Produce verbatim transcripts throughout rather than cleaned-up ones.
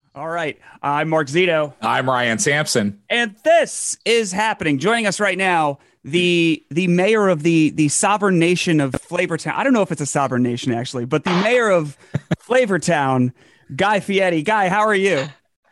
All right. I'm Mark Zito. I'm Ryan Sampson. And this is happening. Joining us right now, the the mayor of the the sovereign nation of Flavortown. I don't know if it's a sovereign nation, actually, but the mayor of Flavortown, Guy Fieri. Guy, how are you?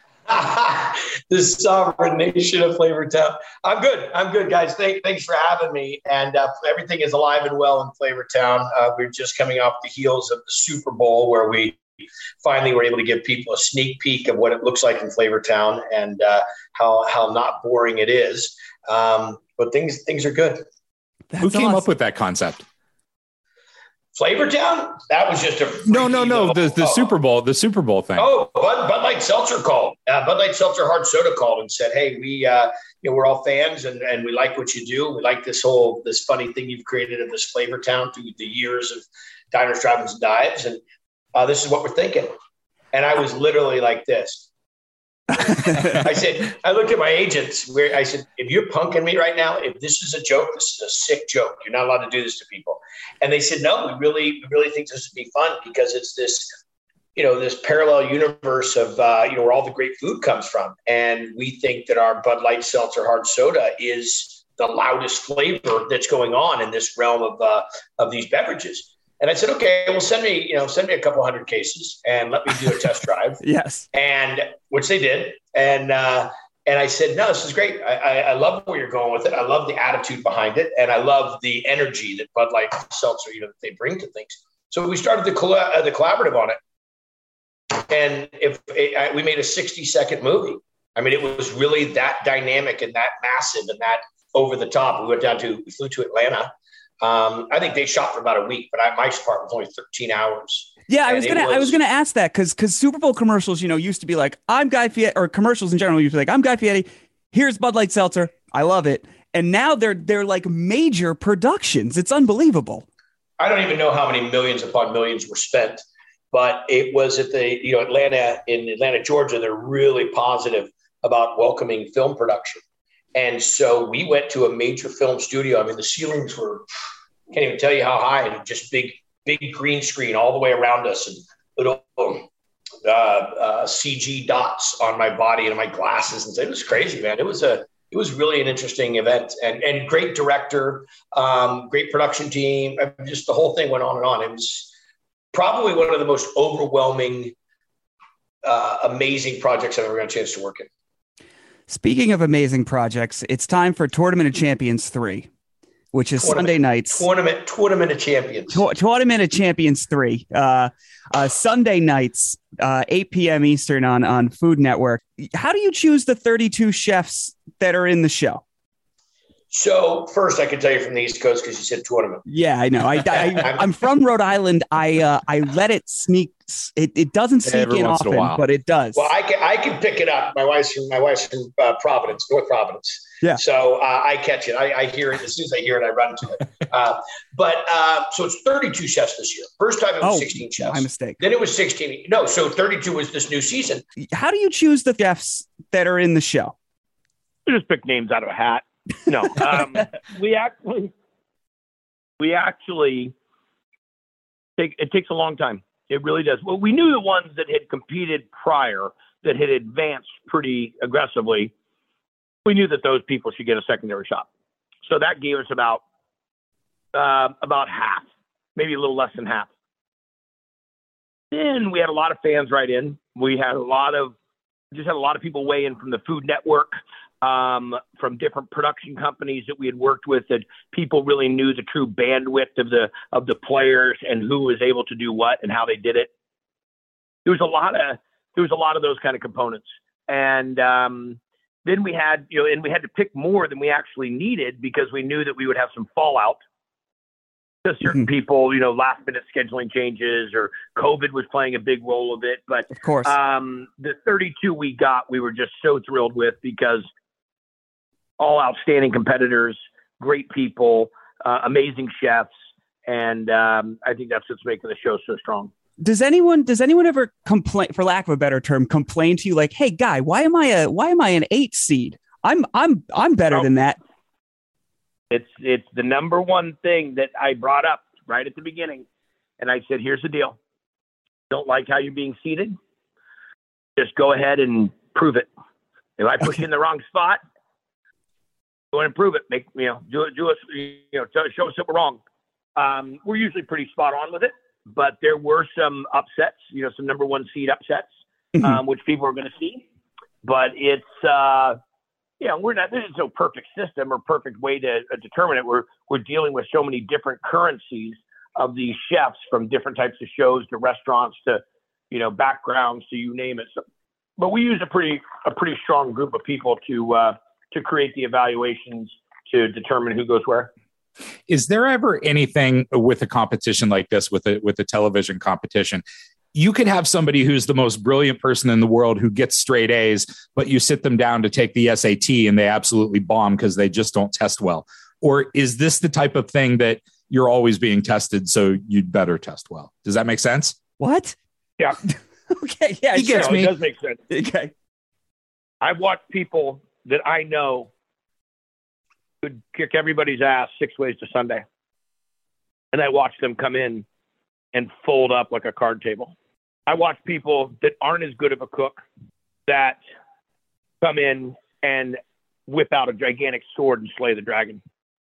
The sovereign nation of Flavortown. I'm good. I'm good, guys. Thank, thanks for having me. And uh, everything is alive and well in Flavortown. Uh, we're just coming off the heels of the Super Bowl, where we finally were able to give people a sneak peek of what it looks like in Flavortown and uh, how how not boring it is. Um, but things things are good. That's Who came awesome. up with that concept? Flavortown? That was just a no, no, no. The the oh. Super Bowl, the Super Bowl thing. Oh, Bud, Bud Light Seltzer called. Uh, Bud Light Seltzer Hard Soda called and said, "Hey, we uh, you know we're all fans and, and we like what you do. We like this whole this funny thing you've created of this Flavortown through the years of diners, drive-ins, and dives, and uh, this is what we're thinking." And I was literally like this. I said, I looked at my agents where I said, if you're punking me right now, if this is a joke, this is a sick joke. You're not allowed to do this to people. And they said, no, we really, we really think this would be fun because it's this, you know, this parallel universe of, uh, you know, where all the great food comes from. And we think that our Bud Light Seltzer Hard Soda is the loudest flavor that's going on in this realm of, uh, of these beverages. And I said, okay, well, send me, you know, send me a couple hundred cases and let me do a test drive. Yes. And which they did. And, uh, and I said, no, this is great. I, I, I love where you're going with it. I love the attitude behind it. And I love the energy that Bud Light Seltzer, you know, that they bring to things. So we started the, coll- uh, the collaborative on it. And if it, I, we made a sixty second movie, I mean, it was really that dynamic and that massive and that over the top. We went down to, we flew to Atlanta. Um, I think they shot for about a week, but I, my part was only thirteen hours. Yeah, I was gonna, was, I was gonna ask that because because Super Bowl commercials, you know, used to be like, I'm Guy Fieri, or commercials in general used to be like, I'm Guy Fieri. Here's Bud Light Seltzer. I love it. And now they're they're like major productions. It's unbelievable. I don't even know how many millions upon millions were spent, but it was at the you know Atlanta in Atlanta, Georgia. They're really positive about welcoming film production. And so we went to a major film studio. I mean, the ceilings were, can't even tell you how high, and just big, big green screen all the way around us and little uh, uh, C G dots on my body and my glasses. And so it was crazy, man. It was a, it was really an interesting event and, and great director, um, great production team. Just the whole thing went on and on. It was probably one of the most overwhelming, uh, amazing projects I've ever got a chance to work in. Speaking of amazing projects, it's time for Tournament of Champions three, which is tournament, Sunday nights. Tournament, Tournament of Champions. To- Tournament of Champions three, uh, uh, Sunday nights, uh, eight p.m. Eastern on, on Food Network. How do you choose the thirty-two chefs that are in the show? So first, I can tell you from the East Coast because you said tournament. Yeah, I know. I, I, I'm from Rhode Island. I uh, I let it sneak. It, it doesn't sneak Every in once often, in a while. but it does. Well, I can I can pick it up. My wife's from my wife's from uh, Providence, North Providence. Yeah. So uh, I catch it. I, I hear it as soon as I hear it. I run to it. Uh, but uh, so it's thirty-two chefs this year. First time it was oh, sixteen chefs. My mistake. Then it was sixteen. No, so thirty-two was this new season. How do you choose the chefs that are in the show? You just pick names out of a hat. No, um, we actually, we actually take, it takes a long time. It really does. Well, we knew the ones that had competed prior that had advanced pretty aggressively. We knew that those people should get a secondary shot. So that gave us about, uh, about half, maybe a little less than half. Then we had a lot of fans write in. We had a lot of, just had a lot of people weigh in from the Food Network. Um, from different production companies that we had worked with, that people really knew the true bandwidth of the of the players and who was able to do what and how they did it. There was a lot of there was a lot of those kind of components, and um, then we had you know, and we had to pick more than we actually needed because we knew that we would have some fallout. Because certain mm-hmm. people, you know, last minute scheduling changes or COVID was playing a big role of it. But of course, um, the thirty-two we got, we were just so thrilled with because. All outstanding competitors, great people, uh, amazing chefs, and um, I think that's what's making the show so strong. Does anyone does anyone ever complain, for lack of a better term, complain to you like, "Hey, Guy, why am I a why am I an eight seed? I'm I'm I'm better oh, than that." It's it's the number one thing that I brought up right at the beginning, and I said, "Here's the deal: don't like how you're being seated. just go ahead and prove it. If I push you in the wrong spot, go ahead and prove it. Make, you know, do, do us, you know, show us that we're wrong. Um, we're usually pretty spot on with it, but there were some upsets, you know, some number one seed upsets, mm-hmm. um, which people are going to see. But it's, uh, you know, we're not, this is no perfect system or perfect way to uh, determine it. We're, we're dealing with so many different currencies of these chefs, from different types of shows to restaurants to, you know, backgrounds to you name it. So, but we use a pretty, a pretty strong group of people to, uh, to create the evaluations to determine who goes where. Is there ever anything with a competition like this, with a, with a television competition? You could have somebody who's the most brilliant person in the world who gets straight A's, but you sit them down to take the S A T and they absolutely bomb because they just don't test well. Or is this the type of thing that you're always being tested, so you'd better test well? Does that make sense? What? Yeah. Okay. Yeah. He gets no, me. It does make sense. Okay. I've watched people that I know could kick everybody's ass six ways to Sunday. And I watch them come in and fold up like a card table. I watch people that aren't as good of a cook that come in and whip out a gigantic sword and slay the dragon.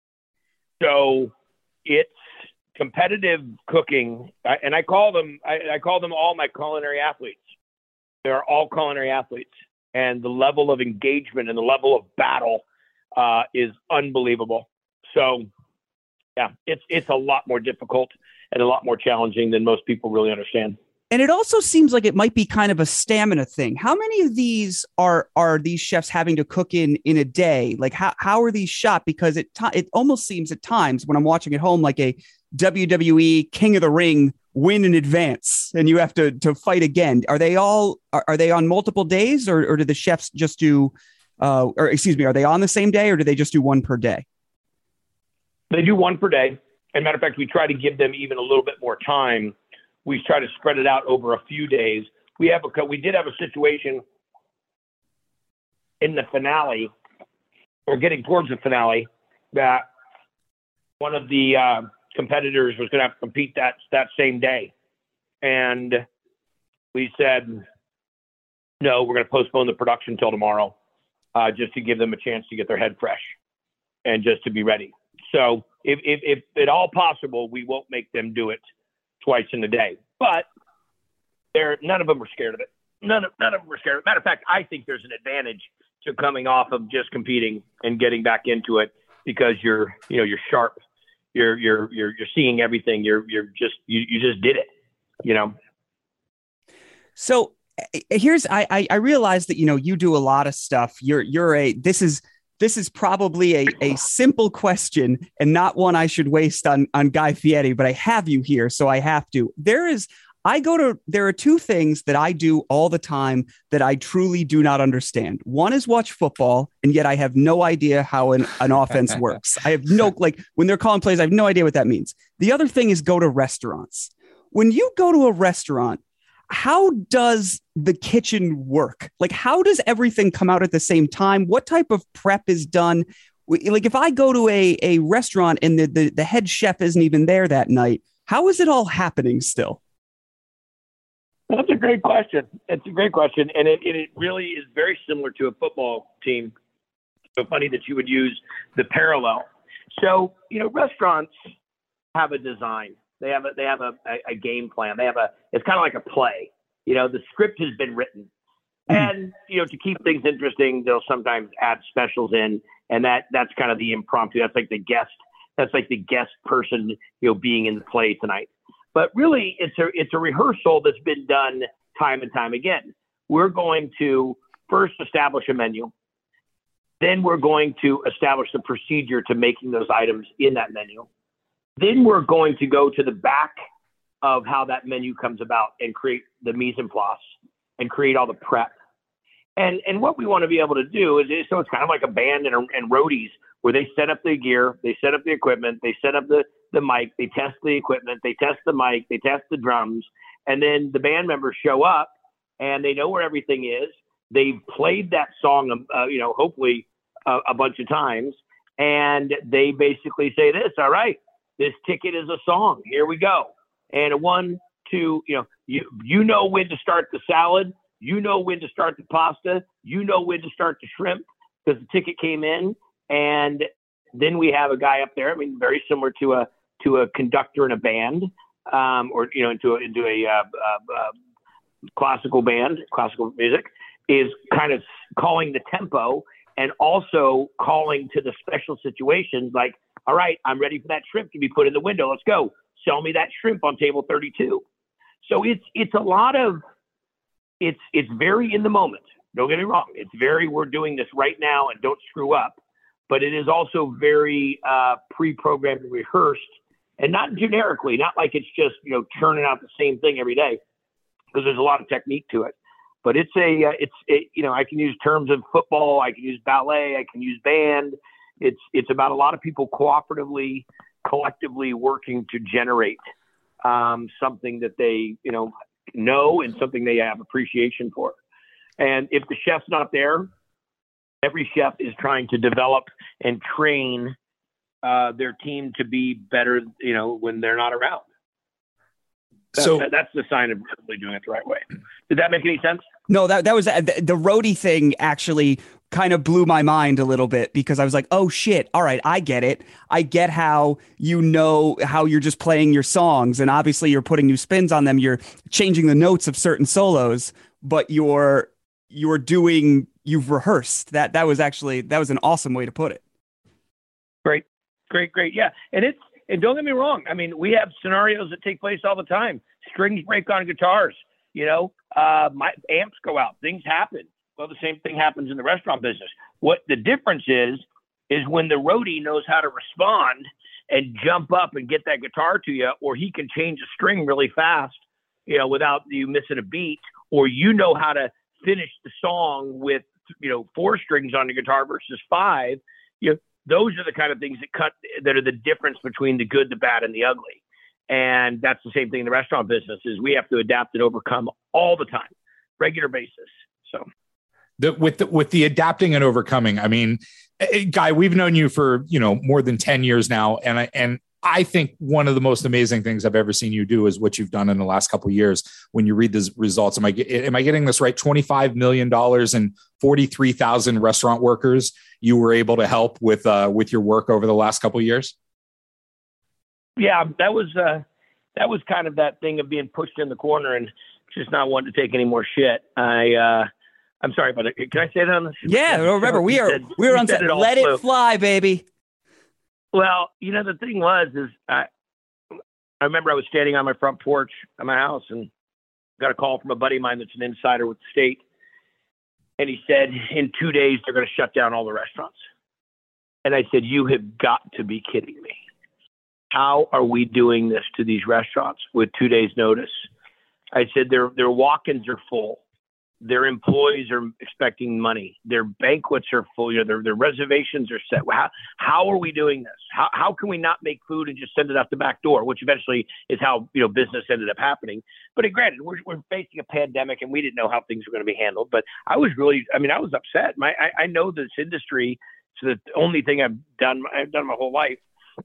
So it's competitive cooking. And I call them, I, I call them all my culinary athletes. They're all culinary athletes. And the level of engagement and the level of battle uh, is unbelievable. So yeah, it's, it's a lot more difficult and a lot more challenging than most people really understand. And it also seems like it might be kind of a stamina thing. How many of these are are these chefs having to cook in in a day? Like how how are these shot? Because it it almost seems at times when I'm watching at home like a W W E King of the Ring win in advance, and you have to to fight again. Are they all are, are they on multiple days, or or do the chefs just do? Uh, or excuse me, are they on the same day, or do they just do one per day? They do one per day. As a matter of fact, we try to give them even a little bit more time. We try to spread it out over a few days. We have a we did have a situation in the finale, or getting towards the finale, that one of the uh, competitors was going to have to compete that that same day, and we said, no, we're going to postpone the production till tomorrow, uh, just to give them a chance to get their head fresh and just to be ready. So if, if, if at all possible, we won't make them do it twice in a day. But they're, none of them are scared of it. None of, none of them are scared of it. Matter of fact, I think there's an advantage to coming off of just competing and getting back into it, because you're, you know, you're sharp. You're, you're, you're, you're seeing everything. You're, you're just, you, you just did it, you know? So here's, I, I realize that, you know, you do a lot of stuff. You're, you're a, this is, This is probably a, a simple question and not one I should waste on, on Guy Fieri, but I have you here, so I have to. There is, I go to, there are two things that I do all the time that I truly do not understand. One is watch football, and yet I have no idea how an, an offense works. I have no, like when they're calling plays, I have no idea what that means. The other thing is go to restaurants. When you go to a restaurant, how does the kitchen work? Like, how does everything come out at the same time? What type of prep is done? Like, if I go to a, a restaurant and the, the, the head chef isn't even there that night, how is it all happening still? That's a great question. It's a great question. And it, it really is very similar to a football team. So funny that you would use the parallel. So, you know, restaurants have a design. They have a, they have a, a, a game plan. They have a, it's kind of like a play. You know, the script has been written. And, you know, to keep things interesting, they'll sometimes add specials in. And that, that's kind of the impromptu. That's like the guest, that's like the guest person, you know, being in the play tonight. But really, it's a, it's a rehearsal that's been done time and time again. We're going to first establish a menu. Then we're going to establish the procedure to making those items in that menu. Then we're going to go to the back of how that menu comes about and create the mise en place and create all the prep. And and what we want to be able to do is, is so it's kind of like a band and, and roadies, where they set up the gear, they set up the equipment, they set up the, the mic, they test the equipment, they test the mic, they test the drums, and then the band members show up and they know where everything is. They've played that song, uh, you know, hopefully uh, a bunch of times, and they basically say this, all right, this ticket is a song. Here we go. And a one, two, you know, you, you know when to start the salad. You know when to start the pasta. You know when to start the shrimp because the ticket came in. And then we have a guy up there. I mean, very similar to a to a conductor in a band, um, or you know, into a, into a uh, uh, uh, classical band, classical music, is kind of calling the tempo and also calling to the special situations. Like, all right, I'm ready for that shrimp to be put in the window. Let's go. Sell me that shrimp on table thirty-two. So it's it's a lot of it's it's very in the moment. Don't get me wrong. It's very we're doing this right now and don't screw up. But it is also very uh, pre-programmed and rehearsed, and not generically, not like it's just you know churning out the same thing every day, because there's a lot of technique to it. But it's a uh, it's it, you know I can use terms of football, I can use ballet, I can use band. It's it's about a lot of people cooperatively, collectively working to generate um, something that they you know know and something they have appreciation for. And if the chef's not there, every chef is trying to develop and train uh, their team to be better, you know, when they're not around. That, so that, that's the sign of really doing it the right way. Did that make any sense? No, that that was the, the roadie thing actually kind of blew my mind a little bit, because I was like, oh shit. All right. I get it. I get how, you know, how you're just playing your songs, and obviously you're putting new spins on them. You're changing the notes of certain solos, but you're, you're doing, you've rehearsed that. That was actually, that was an awesome way to put it. Great, great, great. Yeah. And it's, and don't get me wrong. I mean, we have scenarios that take place all the time. Strings break on guitars, you know, uh, my amps go out, things happen. Well, the same thing happens in the restaurant business. What the difference is, is when the roadie knows how to respond and jump up and get that guitar to you, or he can change a string really fast, you know, without you missing a beat, or you know how to finish the song with, you know, four strings on the guitar versus five. You know, those are the kind of things that cut, that are the difference between the good, the bad, and the ugly. And that's the same thing in the restaurant business, is we have to adapt and overcome all the time, regular basis. So the, with the, with the adapting and overcoming, I mean, Guy, we've known you for, you know, more than ten years now. And I, and I think one of the most amazing things I've ever seen you do is what you've done in the last couple of years. When you read the results, am I, am I getting this right? twenty-five million dollars and forty-three thousand restaurant workers you were able to help with, uh, with your work over the last couple of years? Yeah, that was, uh, that was kind of that thing of being pushed in the corner and just not wanting to take any more shit. I, uh, I'm sorry about it. Can I say that on the show? Yeah, remember, we are, said, we were on set. It Let flew. It fly, baby. Well, you know, the thing was, is I, I remember I was standing on my front porch at my house and got a call from a buddy of mine that's an insider with the state. And he said, in two days, they're going to shut down all the restaurants. And I said, you have got to be kidding me. How are we doing this to these restaurants with two days notice? I said, their, their walk-ins are full. Their employees are expecting money. Their banquets are full. You know, their, their reservations are set. How, how are we doing this? How, how can we not make food and just send it out the back door, which eventually is how, you know, business ended up happening. But granted, we're, we're facing a pandemic and we didn't know how things were going to be handled. But I was really, I mean, I was upset. My, I, I know this industry. It's the only thing I've done, I've done my whole life.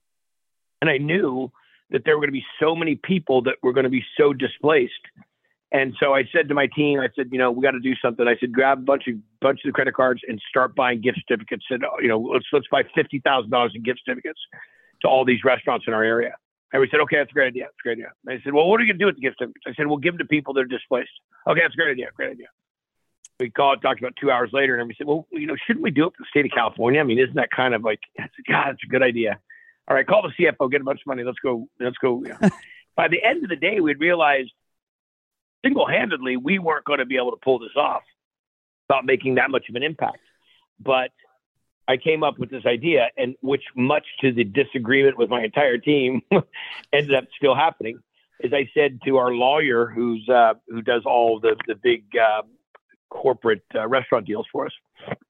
And I knew that there were going to be so many people that were going to be so displaced. And so I said to my team, I said, you know, we got to do something. I said, grab a bunch of bunch of the credit cards and start buying gift certificates. And, you know, let's let's buy fifty thousand dollars in gift certificates to all these restaurants in our area. And we said, okay, that's a great idea. That's a great idea. And I said, well, what are you going to do with the gift certificates? I said, we'll give them to people that are displaced. Okay, that's a great idea. Great idea. We called, talked about two hours later, and we said, well, you know, shouldn't we do it for the state of California? I mean, isn't that kind of like, I said, God, that's a good idea. All right, call the C F O, get a bunch of money. Let's go. Let's go. Yeah. By the end of the day, we'd realized single-handedly we weren't going to be able to pull this off without making that much of an impact. But I came up with this idea, and which, much to the disagreement with my entire team, ended up still happening. Is I said to our lawyer, who's uh, who does all the the big uh, corporate uh, restaurant deals for us,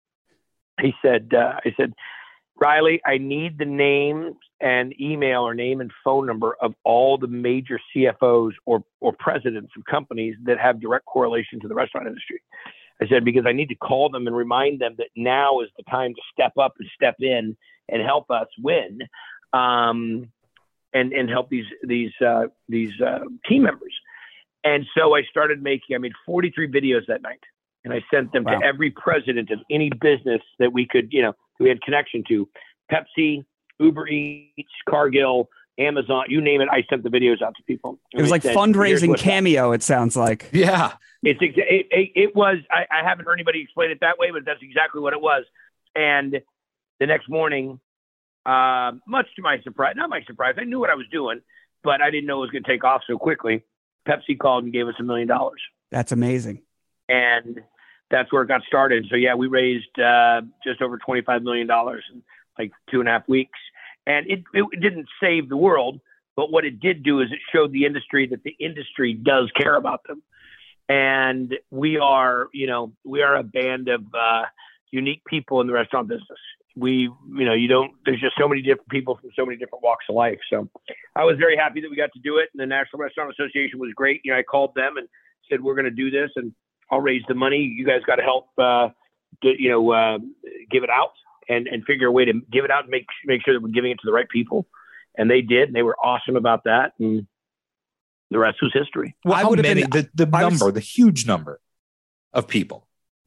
he said, uh, I said, Riley, I need the name and email or name and phone number of all the major C F Os or, or presidents of companies that have direct correlation to the restaurant industry. I said, because I need to call them and remind them that now is the time to step up and step in and help us win, um, and, and help these, these, uh, these uh, team members. And so I started making, I made forty-three videos that night, and I sent them Wow. to every president of any business that we could, you know, we had connection to. Pepsi, Uber Eats, Cargill, Amazon, you name it. I sent the videos out to people. It was like said, fundraising Cameo, it sounds like. Yeah. It's it, it, it was, I, I haven't heard anybody explain it that way, but that's exactly what it was. And the next morning, uh, much to my surprise, not my surprise, I knew what I was doing, but I didn't know it was going to take off so quickly. Pepsi called and gave us a million dollars. That's amazing. And that's where it got started. So yeah, we raised uh, just over twenty-five million dollars in like two and a half weeks. And it, it didn't save the world, but what it did do is it showed the industry that the industry does care about them. And we are, you know, we are a band of uh, unique people in the restaurant business. We, you know, you don't, there's just so many different people from so many different walks of life. So I was very happy that we got to do it. And the National Restaurant Association was great. You know, I called them and said, we're going to do this and I'll raise the money. You guys got to help, uh, to, you know, uh, give it out and, and figure a way to give it out and make, make sure that we're giving it to the right people. And they did, and they were awesome about that. And the rest was history. Well, I how would have many, been- the, the I was- number, the huge number of people.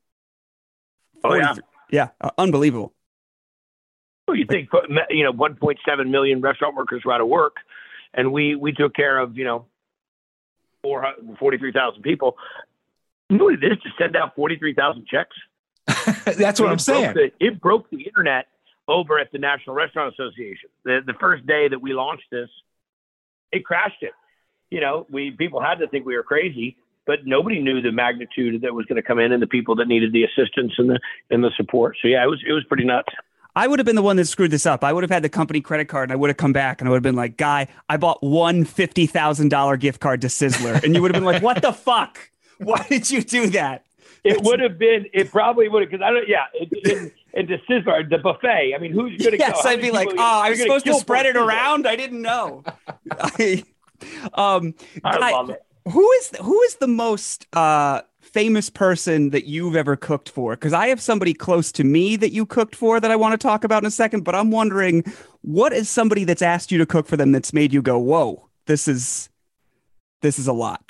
Oh, yeah. Yeah. Uh, unbelievable. Well, you think, you know, one point seven million restaurant workers were out of work, and we, we took care of, you know, forty-three thousand people. You know what it is to send out forty-three thousand checks? That's what it I'm saying. The, it broke the internet over at the National Restaurant Association. The, the first day that we launched this, it crashed it. You know, we people had to think we were crazy, but nobody knew the magnitude that was going to come in and the people that needed the assistance and the and the support. So yeah, it was it was pretty nuts. I would have been the one that screwed this up. I would have had the company credit card and I would have come back and I would have been like, Guy, I bought one fifty thousand dollars gift card to Sizzler. And you would have been like, what the fuck? Why did you do that? It That's... would have been, it probably would have, because I don't, yeah, in, in the Sizzler, the buffet. I mean, who's going to yes, go? Yes, I'd be like, oh, I was supposed to spread it around. I didn't know. I, um, I Guy, love it. Who is who is the most uh, famous person that you've ever cooked for? Because I have somebody close to me that you cooked for that I want to talk about in a second. But I'm wondering, what is somebody that's asked you to cook for them that's made you go, "Whoa, this is this is a lot."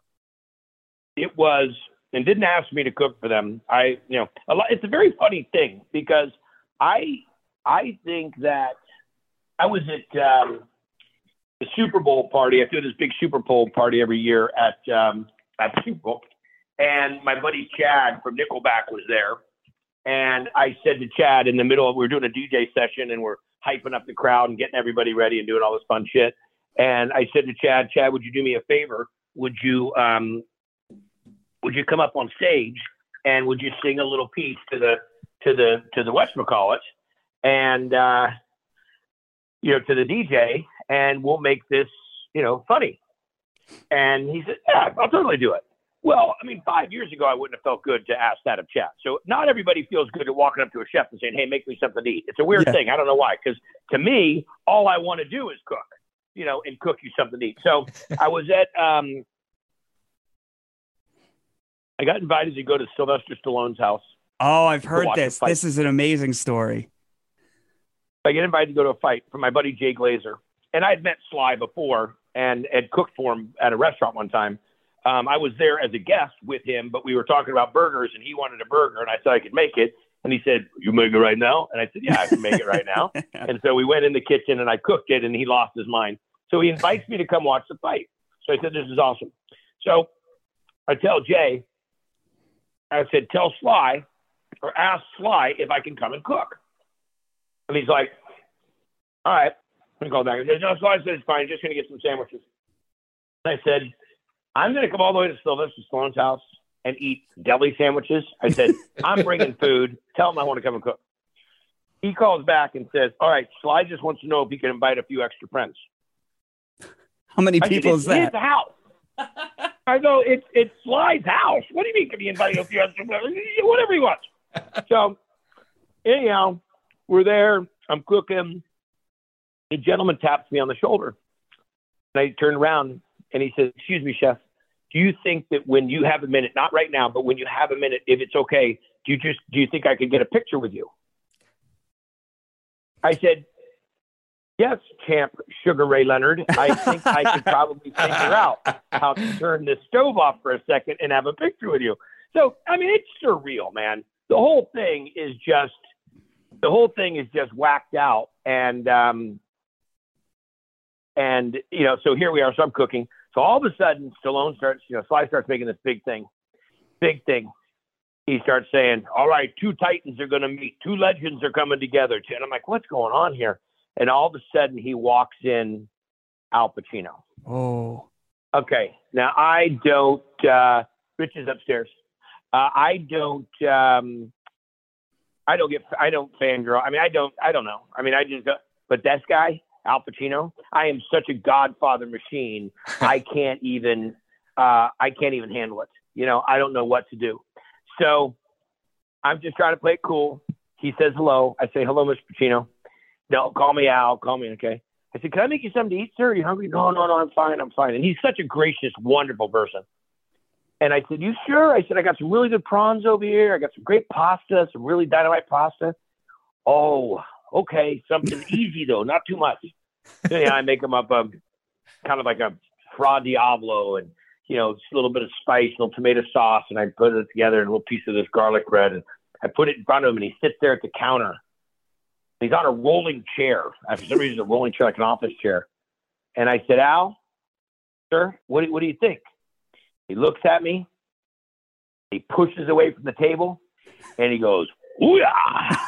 It was, and didn't ask me to cook for them. I, you know, a lot. It's a very funny thing because I I think that I was at. Um, the Super Bowl party. I do this big Super Bowl party every year at um, at the Super Bowl. And my buddy Chad from Nickelback was there. And I said to Chad in the middle, we were doing a D J session and we're hyping up the crowd and getting everybody ready and doing all this fun shit. And I said to Chad, Chad, would you do me a favor? Would you um, would you come up on stage and would you sing a little piece to the to the to the whatchamacallit and uh, you know, to the D J? And we'll make this, you know, funny. And he said, yeah, I'll totally do it. Well, I mean, five years ago, I wouldn't have felt good to ask that of Chad. So not everybody feels good at walking up to a chef and saying, hey, make me something to eat. It's a weird yeah. thing. I don't know why. Because to me, all I want to do is cook, you know, and cook you something to eat. So I was at, um, I got invited to go to Sylvester Stallone's house. Oh, I've heard this. This is an amazing story. I get invited to go to a fight from my buddy Jay Glazer. And I'd met Sly before and had cooked for him at a restaurant one time. Um, I was there as a guest with him, but we were talking about burgers and he wanted a burger and I said I could make it. And he said, you make it right now? And I said, yeah, I can make it right now. And so we went in the kitchen and I cooked it and he lost his mind. So he invites me to come watch the fight. So I said, this is awesome. So I tell Jay, I said, tell Sly or ask Sly if I can come and cook. And he's like, all right. I'm going to call back. No, so I said, it's fine. Just going to get some sandwiches. I said, I'm going to come all the way to Sylvester Stallone's house and eat deli sandwiches. I said, I'm bringing food. Tell him I want to come and cook. He calls back and says, all right, Sly just wants to know if he can invite a few extra friends. How many I people said, is that? It's his house. I go, it's it's Sly's house. What do you mean can he invite a few extra friends? Whatever he wants. So anyhow, we're there. I'm cooking. A gentleman taps me on the shoulder. And I turn around and he says, excuse me, chef, do you think that when you have a minute, not right now, but when you have a minute, if it's okay, do you just, do you think I could get a picture with you? I said, Yes, champ Sugar Ray Leonard. I think I could probably figure out how to turn this stove off for a second and have a picture with you. So, I mean, it's surreal, man. The whole thing is just, the whole thing is just whacked out. And, um, and, you know, so here we are. So I'm cooking. So all of a sudden, Stallone starts, you know, Sly starts making this big thing, big thing. He starts saying, all right, two titans are going to meet. Two legends are coming together. And I'm like, what's going on here? And all of a sudden he walks in Al Pacino. Oh, okay. Now I don't, uh, Rich is upstairs. Uh, I don't, um, I don't get, I don't fangirl. I mean, I don't, I don't know. I mean, I just, but this guy, Al Pacino, I am such a Godfather machine. I can't even, uh, I can't even handle it. You know, I don't know what to do. So I'm just trying to play it cool. He says hello. I say, hello, Mister Pacino. No, call me Al. Call me, okay. I said, can I make you something to eat, sir? Are you hungry? No, no, no, I'm fine. I'm fine. And he's such a gracious, wonderful person. And I said, you sure? I said, I got some really good prawns over here. I got some great pasta, some really dynamite pasta. Oh, okay. Something easy, though, not too much. So, yeah, I make them up um, kind of like a Fra Diavolo and, you know, just a little bit of spice, a little tomato sauce, and I put it together in a little piece of this garlic bread. And I put it in front of him, and he sits there at the counter. He's on a rolling chair. For some reason, a rolling chair, like an office chair. And I said, Al, sir, what do, what do you think? He looks at me. He pushes away from the table, and he goes, ooh-yah!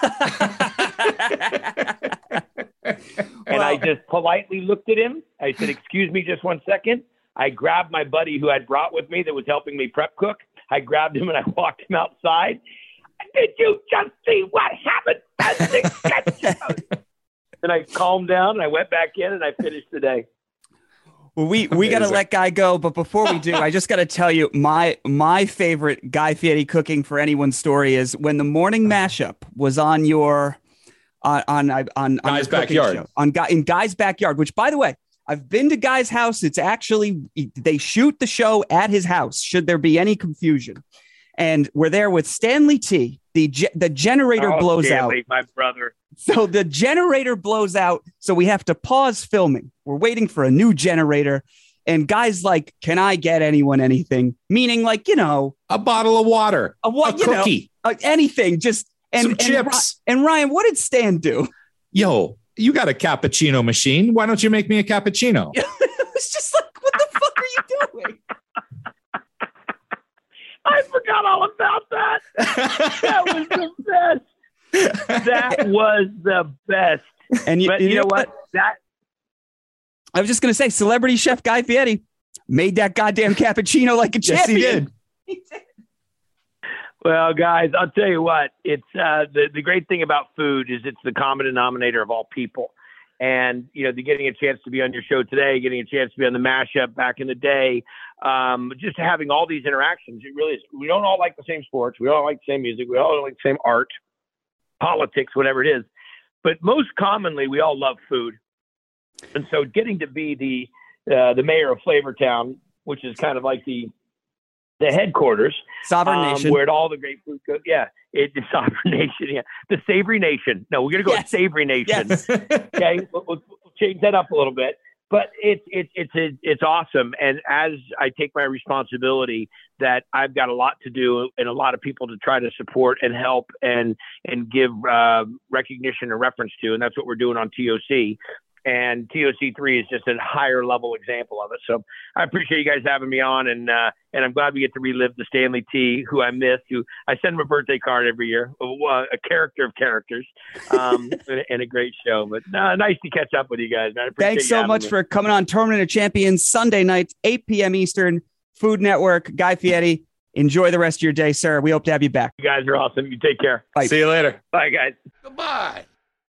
And I just politely looked at him. I said, excuse me just one second. I grabbed my buddy who I'd brought with me that was helping me prep cook. I grabbed him, and I walked him outside. Did you just see what happened? And I calmed down, and I went back in, and I finished the day. Well, we we got to let Guy go, but before we do, I just got to tell you my my favorite Guy Fieri cooking for anyone's story is when the morning mashup was on your uh, on on on Guy's your backyard show, on Guy in Guy's backyard. Which, by the way, I've been to Guy's house. It's actually they shoot the show at his house. Should there be any confusion, and we're there with Stanley T. The ge- the generator oh, blows Stanley, out. My brother. So the generator blows out. So we have to pause filming. We're waiting for a new generator. And Guy's like, can I get anyone anything? Meaning like, you know, a bottle of water, a, what, a you cookie, know, uh, anything. Just and, some and chips. And Ryan, what did Stan do? Yo, you got a cappuccino machine. Why don't you make me a cappuccino? It's just like, what the fuck are you doing? I forgot all about that. That was the best. That was the best. And you, but you, you know, know what? what? That I was just going to say, celebrity chef Guy Fieri made that goddamn cappuccino like a champion. Yes, he did. He did. Well, guys, I'll tell you what. It's uh, the the great thing about food is it's the common denominator of all people. And, you know, the getting a chance to be on your show today, getting a chance to be on the mashup back in the day, um, just having all these interactions, it really is. We don't all like the same sports. We don't like the same music. We all don't like the same art, politics, whatever it is. But most commonly, we all love food. And so getting to be the uh, the mayor of Flavortown, which is kind of like the the headquarters, Sovereign um, Nation, where all the great food goes. Yeah, it's Sovereign Nation. Yeah, the Savory Nation. No, we're gonna go yes. with Savory Nation. Yes. Okay, we'll, we'll change that up a little bit. But it's it's it's it's it's awesome. And as I take my responsibility, that I've got a lot to do and a lot of people to try to support and help and and give uh, recognition and reference to, and that's what we're doing on T O C. And T O C three is just a higher level example of it. So I appreciate you guys having me on, and uh, and I'm glad we get to relive the Stanley T, who I missed, who I send him a birthday card every year, a, a character of characters, um, and, and a great show. But uh, nice to catch up with you guys, man. I appreciate Thanks you so having much me. for coming on Tournament of Champions Sunday nights, eight p.m. Eastern, Food Network. Guy Fieri, enjoy the rest of your day, sir. We hope to have you back. You guys are awesome. You take care. Bye. See you later. Bye, guys. Goodbye.